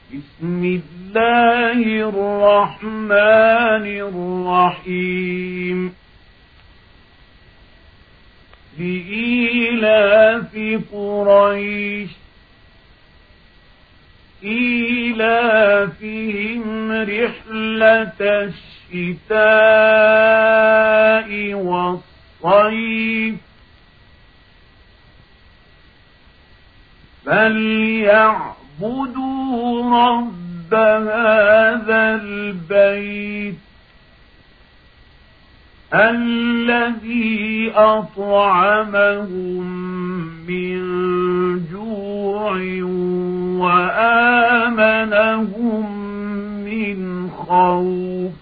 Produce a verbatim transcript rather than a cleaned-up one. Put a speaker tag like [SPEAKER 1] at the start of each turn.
[SPEAKER 1] بسم الله الرحمن الرحيم لإيلاف قريش إيلافهم رحلة الشتاء والصيف فليعبدوا رب هذا البيت الذي أطعمهم من جوع وآمنهم من خوف